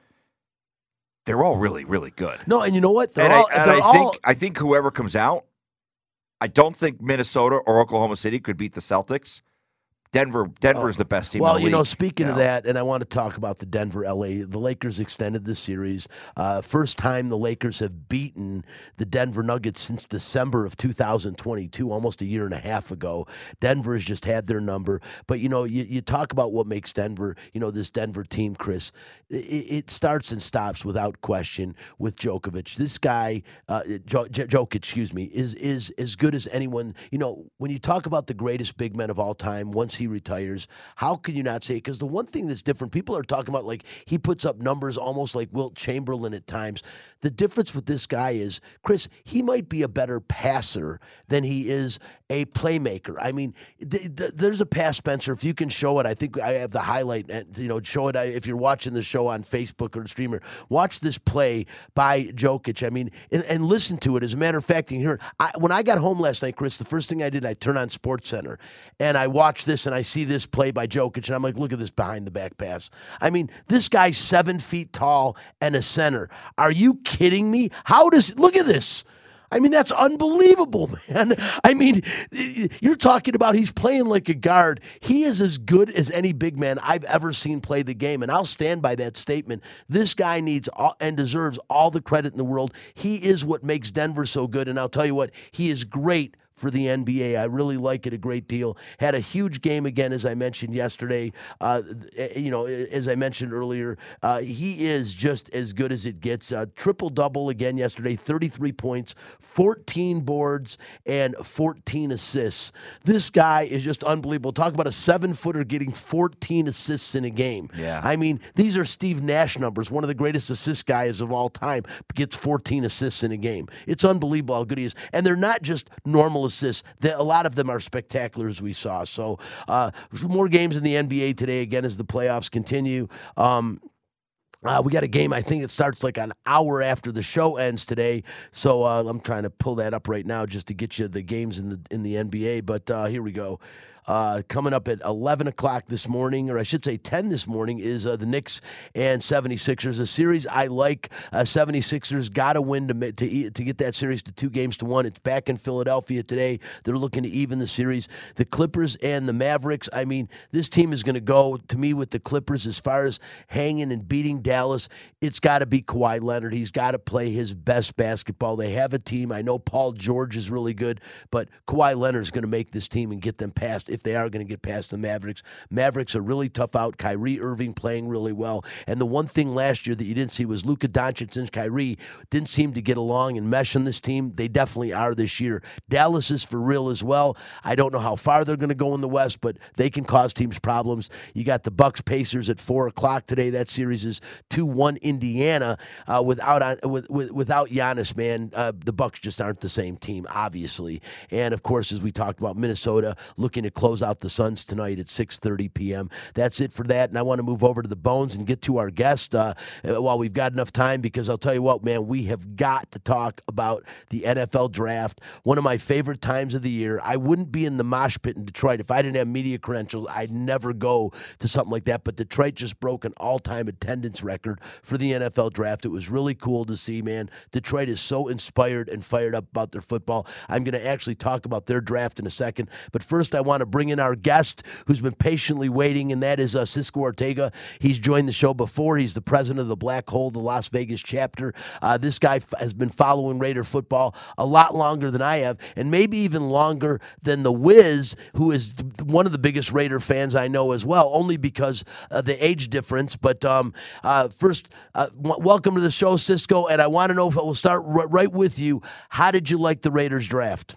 they're all really really good. No, and you know what? They're and all, I, and they're I all- think I think whoever comes out, I don't think Minnesota or Oklahoma City could beat the Celtics. Denver, Denver's the best team. Well, in the you know, league, speaking you of know. that, and I want to talk about the Denver L A. The Lakers extended the series. Uh, first time the Lakers have beaten the Denver Nuggets since December of two thousand twenty-two, almost a year and a half ago. Denver has just had their number. But, you know, you, you talk about what makes Denver, you know, this Denver team, Chris, it, it starts and stops without question with Djokovic. This guy, uh, jo- J- Jokic, excuse me, is, is as good as anyone. You know, when you talk about the greatest big men of all time, once he retires, how can you not say it? Because the one thing that's different, people are talking about like he puts up numbers almost like Wilt Chamberlain at times. The difference with this guy is, Chris, he might be a better passer than he is a playmaker. I mean, th- th- there's a pass, Spencer. If you can show it, I think I have the highlight. And, you know, show it if you're watching the show on Facebook or streamer. Watch this play by Jokic. I mean, and, and listen to it. As a matter of fact, you can hear it. I, when I got home last night, Chris, the first thing I did, I turned on SportsCenter and I watched this and I see this play by Jokic, and I'm like, look at this behind the back pass. I mean, this guy's seven feet tall and a center. Are you kidding me? How does look at this? I mean, that's unbelievable, man. I mean, you're talking about he's playing like a guard. He is as good as any big man I've ever seen play the game, and I'll stand by that statement. This guy needs all, and deserves all the credit in the world. He is what makes Denver so good, and I'll tell you what, he is great for the N B A. I really like it a great deal. Had a huge game again, as I mentioned yesterday. Uh, you know, as I mentioned earlier, uh, he is just as good as it gets. Uh, triple-double again yesterday, thirty-three points, fourteen boards, and fourteen assists. This guy is just unbelievable. Talk about a seven-footer getting fourteen assists in a game. Yeah. I mean, these are Steve Nash numbers. One of the greatest assist guys of all time gets fourteen assists in a game. It's unbelievable how good he is. And they're not just normal assists. A lot of them are spectacular, as we saw. So uh, more games in the N B A today, again, as the playoffs continue. Um, Uh, we got a game, I think it starts like an hour after the show ends today. So uh, I'm trying to pull that up right now just to get you the games in the in the N B A. But uh, here we go. Uh, coming up at eleven o'clock this morning, or I should say ten this morning, is uh, the Knicks and seventy-sixers. A series I like. Uh, seventy-sixers got to win to, to, to get that series to two games to one. It's back in Philadelphia today. They're looking to even the series. The Clippers and the Mavericks, I mean, this team is going to go, to me, with the Clippers as far as hanging and beating Dallas. It's got to be Kawhi Leonard. He's got to play his best basketball. They have a team. I know Paul George is really good, but Kawhi Leonard is going to make this team and get them past, if they are going to get past the Mavericks. Mavericks are really tough out. Kyrie Irving playing really well. And the one thing last year that you didn't see was Luka Doncic and Kyrie didn't seem to get along and mesh on this team. They definitely are this year. Dallas is for real as well. I don't know how far they're going to go in the West, but they can cause teams problems. You got the Bucks Pacers at four o'clock today. That series is two one Indiana. Uh, without uh, with, with, without Giannis, man, uh, the Bucks just aren't the same team, obviously. And, of course, as we talked about, Minnesota looking to close out the Suns tonight at six thirty p.m. That's it for that, and I want to move over to the Bones and get to our guest uh, while we've got enough time, because I'll tell you what, man, we have got to talk about the N F L draft, one of my favorite times of the year. I wouldn't be in the mosh pit in Detroit if I didn't have media credentials. I'd never go to something like that, but Detroit just broke an all-time attendance record for the N F L draft. It was really cool to see, man. Detroit is so inspired and fired up about their football. I'm going to actually talk about their draft in a second, but first I want to bring in our guest who's been patiently waiting, and that is uh, Cisco Ortega. He's joined the show before. He's the president of the Black Hole, the Las Vegas chapter. Uh, this guy f- has been following Raider football a lot longer than I have, and maybe even longer than the Wiz, who is th- one of the biggest Raider fans I know as well, only because of the age difference. But um, uh, first, uh, w- welcome to the show, Cisco, and I want to know if we'll start r- right with you. How did you like the Raiders draft?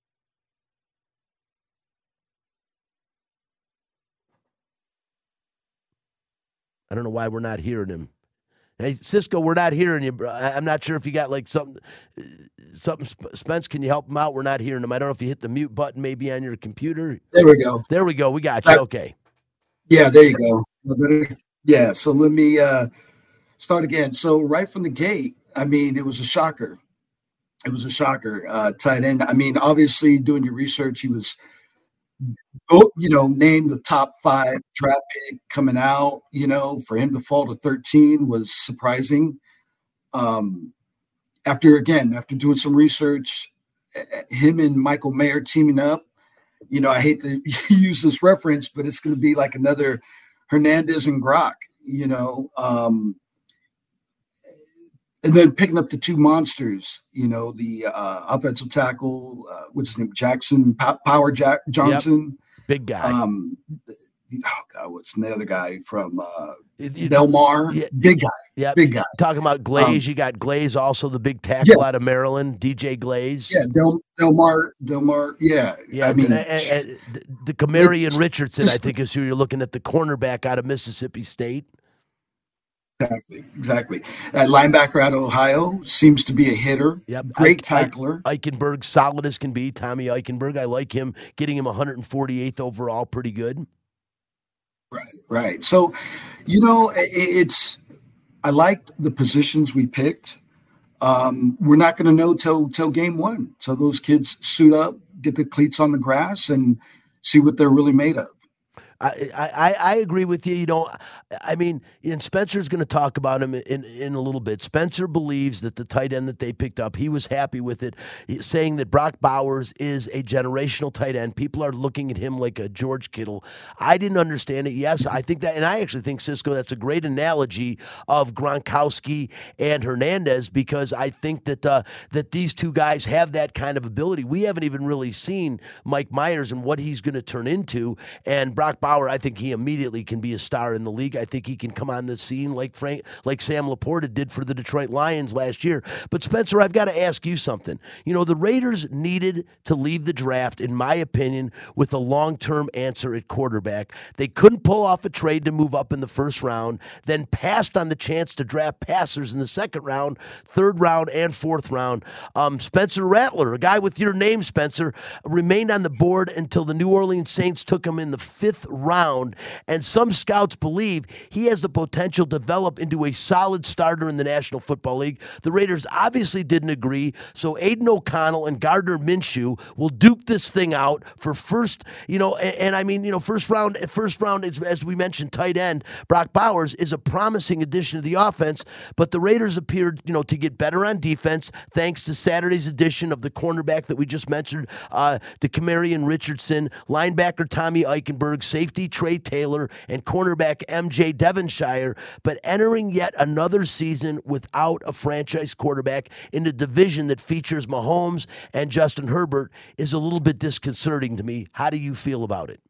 I don't know why we're not hearing him. Hey, Cisco, we're not hearing you, bro. I- I'm not sure if you got like something. Something. Spence, can you help him out? We're not hearing him. I don't know if you hit the mute button maybe on your computer. There we go. There we go. We got you. Okay. Yeah, there you go. Yeah, so let me uh, start again. So right from the gate, I mean, it was a shocker. It was a shocker. Uh, tight end. I mean, obviously, doing your research, he was, you know, named the top five draft pick coming out. You know, for him to fall to thirteen was surprising. Um, after again, after doing some research, him and Michael Mayer teaming up. You know, I hate to use this reference, but it's going to be like another Hernandez and Grok. You know, um, and then picking up the two monsters. You know, the uh, offensive tackle, uh, what's his name, Jackson Pow- Power Jack Johnson, yep. Big guy. Um, oh God, what's the other guy from uh, Del Mar? Yeah, big guy. Yeah, big guy. Talking about Glaze, Um, you got Glaze, also the big tackle yeah. out of Maryland, D J Glaze. Yeah, Del, Del Mar, Del Mar. Yeah, Yeah, I mean, and, and, and the, the Camarian It- Richardson, I just- think, is who you're looking at, the cornerback out of Mississippi State. exactly, exactly. That linebacker out of Ohio seems to be a hitter. Yep. Great Ike- tackler. Ike- Eichenberg, solid as can be. Tommy Eichenberg, I like him. Getting him one hundred forty-eighth overall, pretty good. Right. So, you know, i- it's I liked the positions we picked. Um, we're not going to know till till game one. So those kids suit up, get the cleats on the grass, and see what they're really made of. I, I, I agree with you. You know, I mean, and Spencer's going to talk about him in, in a little bit. Spencer believes that the tight end that they picked up, he was happy with it, saying that Brock Bowers is a generational tight end. People are looking at him like a George Kittle. I didn't understand it. Yes, I think that, and I actually think, Cisco, that's a great analogy of Gronkowski and Hernandez, because I think that uh, that these two guys have that kind of ability. We haven't even really seen Mike Myers and what he's going to turn into, and Brock Bowers, I think he immediately can be a star in the league. I think he can come on the scene like Frank, like Sam Laporta did for the Detroit Lions last year. But Spencer, I've got to ask you something. You know, the Raiders needed to leave the draft, in my opinion, with a long-term answer at quarterback. They couldn't pull off a trade to move up in the first round, then passed on the chance to draft passers in the second round, third round, and fourth round. Um, Spencer Rattler, a guy with your name, Spencer, remained on the board until the New Orleans Saints took him in the fifth round, and some scouts believe he has the potential to develop into a solid starter in the National Football League. The Raiders obviously didn't agree, so Aiden O'Connell and Gardner Minshew will duke this thing out for first, you know, and, and I mean, you know, first round, first round, is, as we mentioned, tight end, Brock Bowers is a promising addition to the offense, but the Raiders appeared, you know, to get better on defense thanks to Saturday's edition of the cornerback that we just mentioned, uh, the Camarian Richardson, linebacker Tommy Eichenberg, safety Trey Taylor, and cornerback M J Devonshire, but entering yet another season without a franchise quarterback in a division that features Mahomes and Justin Herbert is a little bit disconcerting to me. How do you feel about it?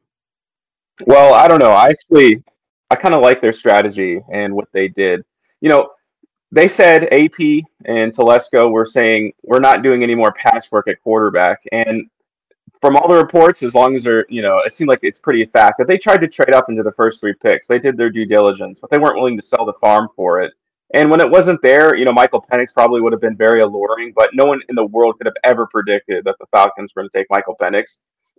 Well, I don't know. I actually, I kind of like their strategy and what they did. You know, they said A P and Telesco were saying we're not doing any more patchwork at quarterback, and from all the reports, as long as they're, you know, it seemed like it's pretty a fact that they tried to trade up into the first three picks. They did their due diligence, but they weren't willing to sell the farm for it. And when it wasn't there, you know, Michael Penix probably would have been very alluring, but no one in the world could have ever predicted that the Falcons were going to take Michael Penix.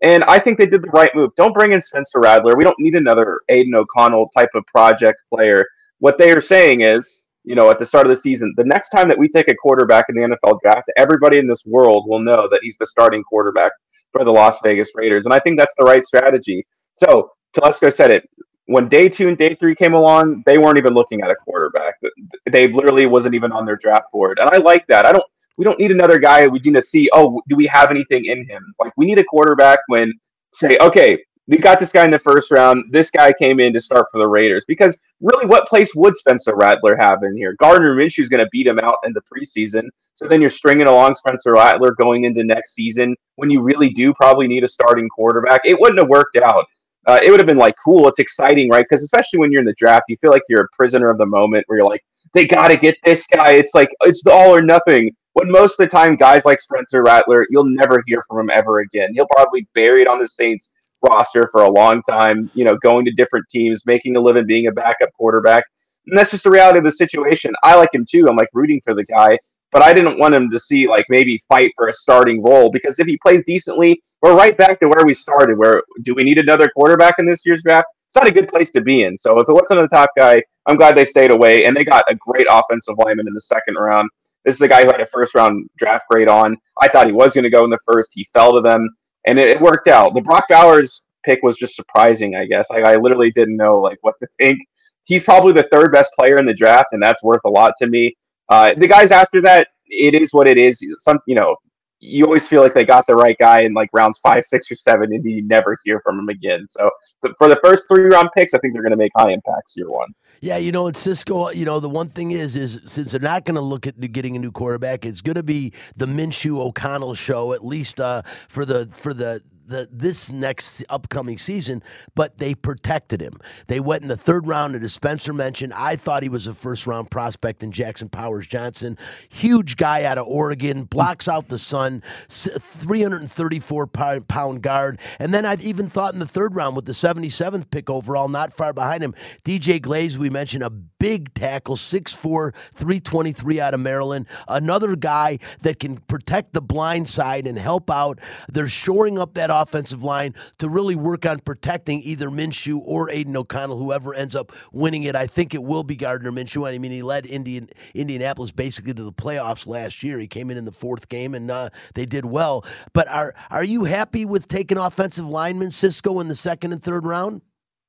And I think they did the right move. Don't bring in Spencer Rattler. We don't need another Aiden O'Connell type of project player. What they are saying is, you know, at the start of the season, the next time that we take a quarterback in the N F L draft, everybody in this world will know that he's the starting quarterback for the Las Vegas Raiders. And I think that's the right strategy. So Telesco said it. When day two and day three came along, they weren't even looking at a quarterback. They literally wasn't even on their draft board. And I like that. I don't We don't need another guy. We need to see, oh, do we have anything in him? Like, we need a quarterback when say, okay, we got this guy in the first round. This guy came in to start for the Raiders. Because really, what place would Spencer Rattler have in here? Gardner Minshew is going to beat him out in the preseason. So then you're stringing along Spencer Rattler going into next season when you really do probably need a starting quarterback. It wouldn't have worked out. Uh, it would have been like, cool, it's exciting, right? Because especially when you're in the draft, you feel like you're a prisoner of the moment where you're like, they got to get this guy. It's like, it's all or nothing. When most of the time, guys like Spencer Rattler, you'll never hear from him ever again. He'll probably be buried on the Saints roster for a long time, you know, going to different teams, making a living being a backup quarterback. And that's just the reality of the situation. I like him too. I'm like rooting for the guy. But I didn't want him to see, like, maybe fight for a starting role, because if he plays decently, we're right back to where we started, where do we need another quarterback in this year's draft? It's not a good place to be in. So if it wasn't the top guy, I'm glad they stayed away, and they got a great offensive lineman in the second round. This is a guy who had a first-round draft grade on. I thought he was going to go in the first. He fell to them, and it, it worked out. The Brock Bowers pick was just surprising, I guess. Like, I literally didn't know, like, what to think. He's probably the third best player in the draft, and that's worth a lot to me. Uh, the guys after that, it is what it is. Some, you know, you always feel like they got the right guy in like rounds five, six, or seven, and you never hear from them again. So th- for the first three round picks, I think they're going to make high impacts year one. Yeah, you know, and Cisco, you know, the one thing is, is since they're not going to look at getting a new quarterback, it's going to be the Minshew O'Connell show, at least uh, for the for the. The, this next upcoming season, but they protected him. They went in the third round, and as Spencer mentioned, I thought he was a first-round prospect in Jackson Powers Johnson. Huge guy out of Oregon, blocks out the sun, three hundred thirty-four pound guard. And then I even thought in the third round with the seventy-seventh pick overall, not far behind him, D J Glaze, we mentioned, a big tackle, six four, three twenty-three out of Maryland. Another guy that can protect the blind side and help out. They're shoring up that offensive line to really work on protecting either Minshew or Aiden O'Connell, whoever ends up winning it. I think it will be Gardner Minshew. I mean, he led Indian, Indianapolis basically to the playoffs last year. He came in in the fourth game, and uh, they did well. But are are you happy with taking offensive lineman Cisco in the second and third round?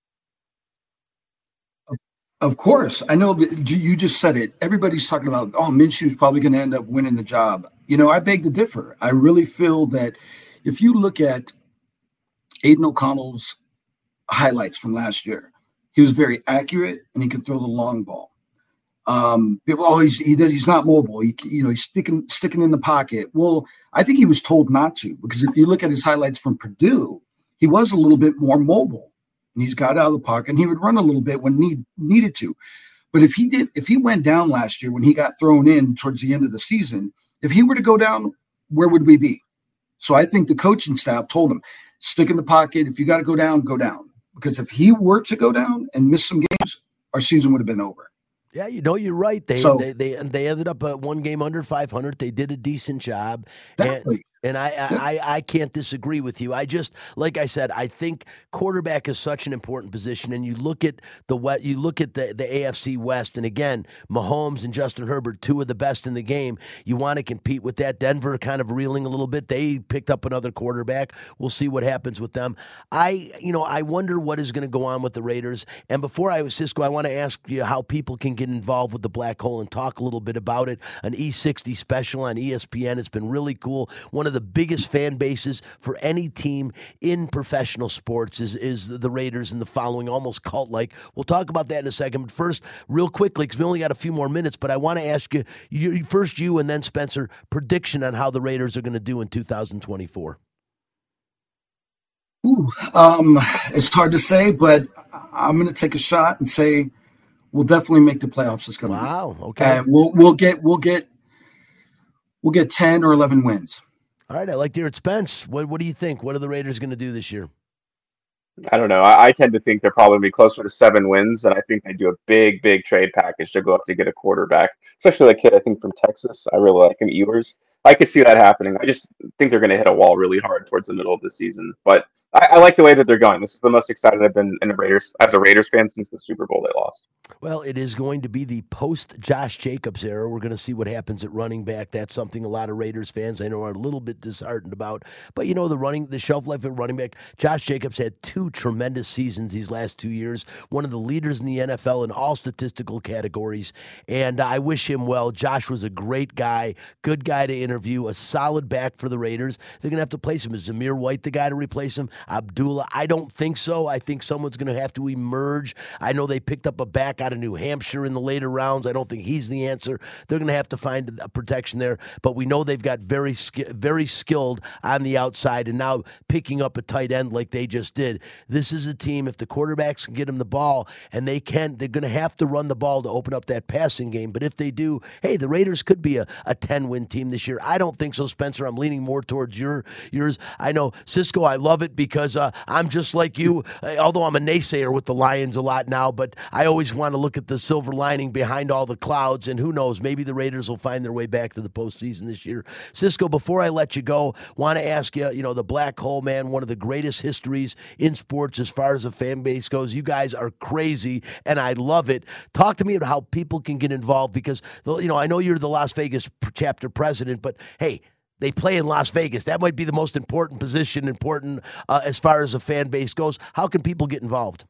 Of course. I know you just said it. Everybody's talking about, oh, Minshew's probably going to end up winning the job. You know, I beg to differ. I really feel that if you look at Aiden O'Connell's highlights from last year, he was very accurate and he could throw the long ball. Um, people, oh, he's, he does, he's not mobile. He, you know, he's sticking sticking in the pocket. Well, I think he was told not to, because if you look at his highlights from Purdue, he was a little bit more mobile. And he's got out of the pocket, and he would run a little bit when need needed to. But if he did, if he went down last year when he got thrown in towards the end of the season, if he were to go down, where would we be? So I think the coaching staff told him, stick in the pocket. If you got to go down, go down. Because if he were to go down and miss some games, our season would have been over. Yeah, you know, you're right. They so, they, they they ended up at one game under five hundred. They did a decent job. Exactly. And, And I, I, I, I can't disagree with you. I just, like I said, I think quarterback is such an important position. And you look at the you look at the, the A F C West, and again, Mahomes and Justin Herbert, two of the best in the game. You want to compete with that. Denver kind of reeling a little bit. They picked up another quarterback. We'll see what happens with them. I, you know, I wonder what is going to go on with the Raiders. And before I was Cisco, I want to ask you how people can get involved with the Black Hole and talk a little bit about it. An E sixty special on E S P N. It's been really cool. One of the biggest fan bases for any team in professional sports is, is the Raiders, and the following almost cult-like. We'll talk about that in a second. But first, real quickly, because we only got a few more minutes, but I want to ask you, you, first you and then Spencer, prediction on how the Raiders are going to do in two thousand twenty-four. Ooh, um, it's hard to say, but I'm going to take a shot and say we'll definitely make the playoffs this coming year. Wow, okay. And we'll we'll get we'll get we'll get ten or eleven wins. All right, I like to hear it. Spence, what what do you think? What are the Raiders going to do this year? I don't know. I, I tend to think they're probably be closer to seven wins, and I think they do a big, big trade package to go up to get a quarterback, especially that kid, I think, from Texas. I really like him, Ewers. I could see that happening. I just think they're going to hit a wall really hard towards the middle of the season. But I, I like the way that they're going. This is the most excited I've been in a Raiders as a Raiders fan since the Super Bowl they lost. Well, it is going to be the post-Josh Jacobs era. We're going to see what happens at running back. That's something a lot of Raiders fans I know are a little bit disheartened about. But, you know, the running, the shelf life of running back, Josh Jacobs had two tremendous seasons these last two years, one of the leaders in the N F L in all statistical categories, and I wish him well. Josh was a great guy, good guy to interview, a solid back for the Raiders. They're going to have to place him. Is Zamir White the guy to replace him? Abdullah? I don't think so. I think someone's going to have to emerge. I know they picked up a back out of New Hampshire in the later rounds. I don't think he's the answer. They're going to have to find a protection there, but we know they've got very, very skilled on the outside, and now picking up a tight end like they just did. This is a team, if the quarterbacks can get them the ball, and they can, they're going to have to run the ball to open up that passing game, but if they do, hey, the Raiders could be a, a ten-win team this year. I don't think so, Spencer. I'm leaning more towards your yours. I know, Cisco, I love it because uh, I'm just like you, although I'm a naysayer with the Lions a lot now, but I always want to look at the silver lining behind all the clouds, and who knows, maybe the Raiders will find their way back to the postseason this year. Cisco, before I let you go, want to ask you, you know, the Black Hole, man, one of the greatest histories in sports as far as a fan base goes. You guys are crazy, and I love it. Talk to me about how people can get involved because, you know, I know you're the Las Vegas chapter president, but hey, they play in Las Vegas. That might be the most important position, important uh, as far as a fan base goes. How can people get involved?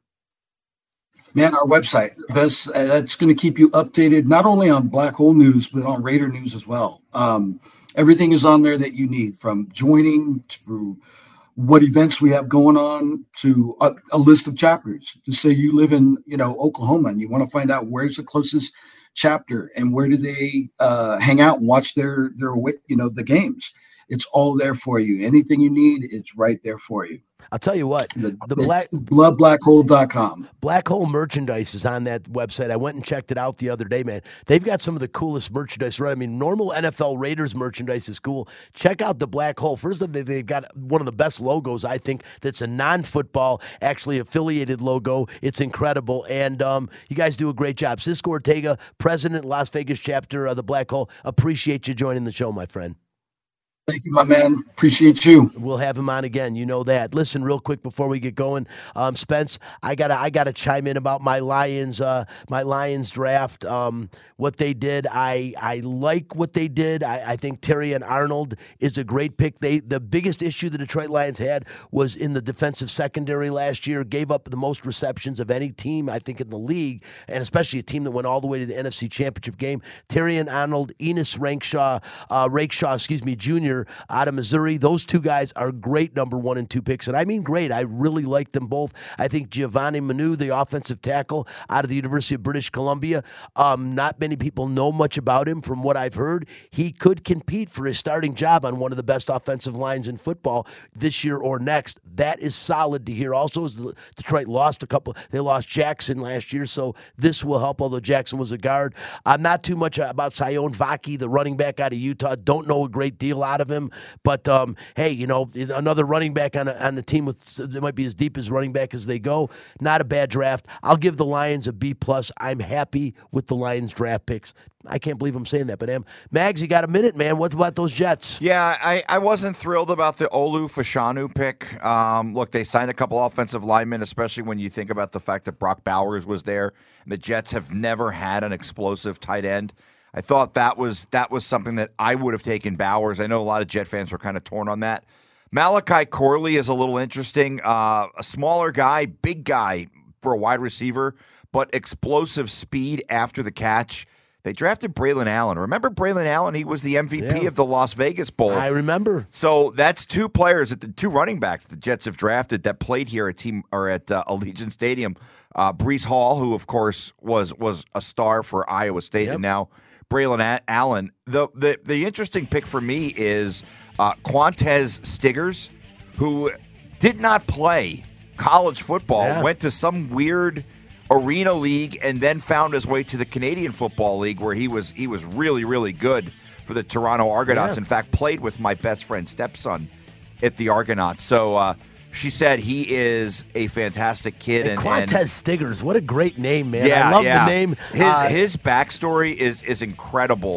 Man, our website, best, uh, that's going to keep you updated, not only on Black Hole News, but on Raider News as well. Um, everything is on there that you need, from joining to what events we have going on to a, a list of chapters. To say you live in, you know, Oklahoma and you want to find out where's the closest chapter and where do they uh, hang out and watch their, their, you know, the games. It's all there for you. Anything you need, it's right there for you. I'll tell you what, the, the black blood black hole dot com. Black Hole merchandise is on that website. I went and checked it out the other day, man. They've got some of the coolest merchandise, right? I mean, normal N F L Raiders merchandise is cool. Check out the Black Hole. First of all, they've got one of the best logos, I think, that's a non-football, actually affiliated logo. It's incredible. And um, you guys do a great job. Cisco Ortega, president, Las Vegas chapter of the Black Hole. Appreciate you joining the show, my friend. Thank you, my man. Appreciate you. We'll have him on again. You know that. Listen, real quick before we get going, um, Spence, I gotta, I gotta chime in about my Lions, uh, my Lions draft. Um, what they did, I, I like what they did. I, I think Terrion Arnold is a great pick. They, the biggest issue the Detroit Lions had was in the defensive secondary last year. Gave up the most receptions of any team, I think, in the league, and especially a team that went all the way to the N F C Championship game. Terrion Arnold, Enos Rakeshaw, uh, Rakeshaw, excuse me, Junior out of Missouri. Those two guys are great number one and two picks, and I mean great. I really like them both. I think Giovanni Manu, the offensive tackle out of the University of British Columbia, um, not many people know much about him. From what I've heard, he could compete for his starting job on one of the best offensive lines in football this year or next. That is solid to hear. Also, as Detroit lost a couple, they lost Jackson last year, so this will help, although Jackson was a guard. I'm not too much about Sion Vaki, the running back out of Utah. Don't know a great deal out of him, but um, hey, you know, another running back on a, on the team with it might be as deep as running back as they go. Not a bad draft. I'll give the Lions a B plus. I'm happy with the Lions draft picks. I can't believe I'm saying that, but am Mags, you got a minute, man? What about those Jets? Yeah, I, I wasn't thrilled about the Olu Fashanu pick. Um, look, they signed a couple offensive linemen, especially when you think about the fact that Brock Bowers was there. The Jets have never had an explosive tight end. I thought that was that was something that I would have taken Bowers. I know a lot of Jet fans were kind of torn on that. Malachi Corley is a little interesting. Uh, a smaller guy, big guy for a wide receiver, but explosive speed after the catch. They drafted Braylon Allen. Remember Braylon Allen? He was the M V P Yeah. of the Las Vegas Bowl. I remember. So that's two players, that the two running backs the Jets have drafted that played here at team or at uh, Allegiant Stadium. Uh, Breece Hall, who of course was was a star for Iowa State, Yep. and now Braylon A- Allen. The, the the interesting pick for me is uh, Quantez Stiggers, who did not play college football, Yeah. went to some weird Arena League, and then found his way to the Canadian Football League, where he was he was really really good for the Toronto Argonauts. Yeah. In fact, played with my best friend's stepson at the Argonauts. So uh, she said he is a fantastic kid. And And, Quantez and Stiggers, what a great name, man. yeah, I love yeah. the name. His Uh, his backstory is is incredible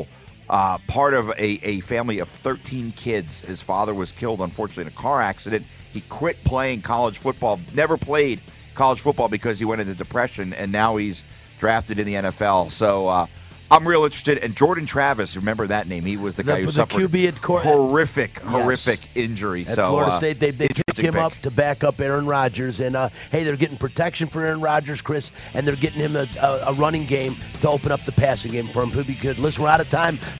uh, part of a, a family of thirteen kids. His father was killed, unfortunately, in a car accident. He quit playing college football, never played college football because he went into depression, and now he's drafted in the N F L. So uh, I'm real interested. And Jordan Travis, remember that name? He was the guy The- who the suffered Q B at Cor- horrific, Yes. horrific injury. At so Florida uh, State, they they picked interesting him pick. up to back up Aaron Rodgers, and uh, hey, they're getting protection for Aaron Rodgers, Chris, and they're getting him a, a, a running game to open up the passing game for him. Could be good. Listen, we're out of time.